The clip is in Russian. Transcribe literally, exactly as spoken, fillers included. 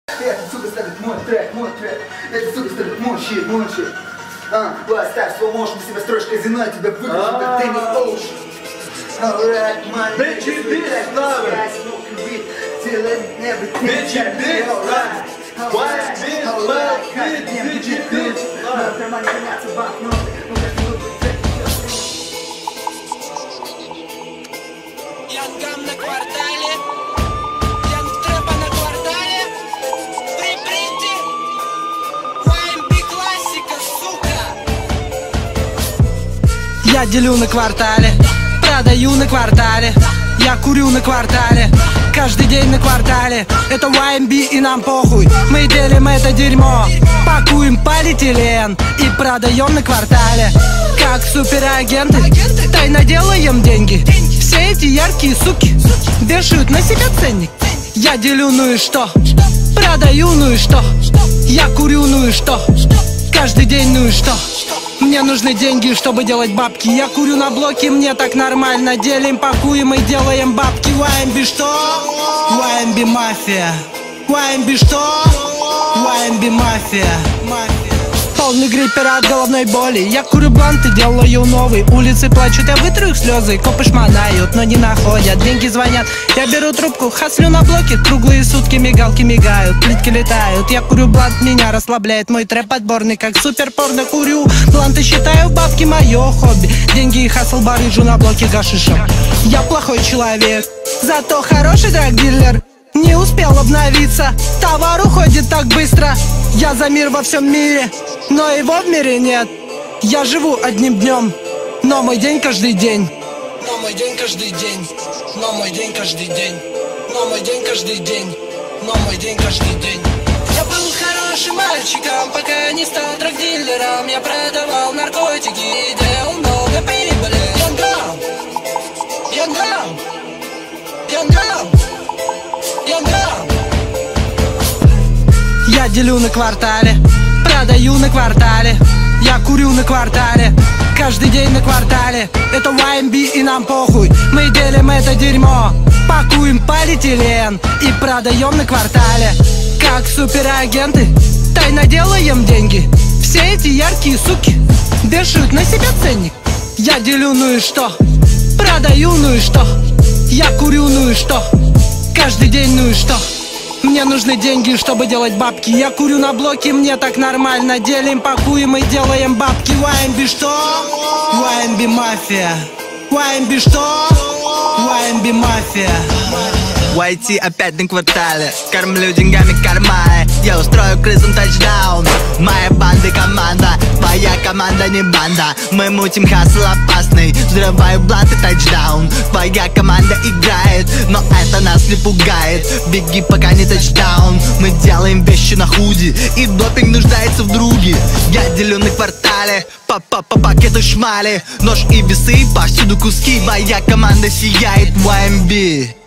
Это, сука, ставит мой трек, мой трек. Это, сука, ставит мой щит, мой щит. А, поставь slow motion, на себя строишь казино, тебя выключу, как Дэнни Оушен. Alright, money, Bitchy bitch, love it. Bitchy bitch, love it. White bitch, love it. Bitchy bitch, love it. Янгам на квартале, Янг Трэпа на квартале, Припринти, уай эм би классика, сука. Я делю на квартале, продаю на квартале, я курю на квартале, каждый день на квартале. Это уай эм би и нам похуй, мы делим это дерьмо, пакуем полиэтилен и продаем на квартале. Как суперагенты, тайно делаем деньги. Все эти яркие суки вешают на себя ценник. Я делю, ну и что? Продаю, ну и что? Я курю, ну и что? Каждый день, ну и что? Мне нужны деньги, чтобы делать бабки. Я курю на блоке, мне так нормально. Делим, пакуем и делаем бабки. уай эм би что? уай эм би мафия. уай эм би что? уай эм би мафия. Полный гриппер от головной боли. Я курю бланты, делаю новый. Улицы плачут, я вытру их слезы. Копы шмонают, но не находят. Деньги звонят, я беру трубку. Хаслю на блоке, круглые сутки. Мигалки мигают, плитки летают. Я курю блант, меня расслабляет. Мой трэп отборный, как супер порно. Курю бланты, считаю бабки, мое хобби. Деньги и хасл барыжу на блоке гашишем. Я плохой человек, зато хороший драг-дилер. Не успел обновиться, товар уходит так быстро. Я за мир во всем мире, но его в мире нет. Я живу одним днем, но мой день каждый день. Но мой день каждый день, но мой день каждый день, но мой день каждый день, но мой день каждый день. Я был хорошим мальчиком, пока не стал драг-дилером. Я продавал наркотики и делал много прибыли. Янгам, Янгам, Янгам. Я делю на квартале, продаю на квартале, я курю на квартале, каждый день на квартале. Это уай эм би и нам похуй, мы делим это дерьмо, пакуем полиэтилен и продаем на квартале. Как суперагенты, тайно делаем деньги. Все эти яркие суки вешают на себя ценник. Я делю, ну и что? Продаю, ну и что? Я курю, ну и что? Каждый день, ну и что? Мне нужны деньги, чтобы делать бабки. Я курю на блоке, мне так нормально. Делим, пакуем и делаем бабки. уай эм би что? уай эм би мафия. уай эм би что? уай эм би мафия. уай ти опять на квартале, кормлю деньгами карманы. Я устрою крысам тачдаун. Моя банда и команда, твоя команда не банда. Мы мутим хасл опасный, взрываю бланты тачдаун. Твоя команда играет, но это нас не пугает. Беги, пока не тачдаун. Мы делаем вещи на худи, и допинг нуждается в друге. Я делю на квартале, по-по по пакету шмали. Нож и весы, повсюду куски. Моя команда сияет, уай эм би.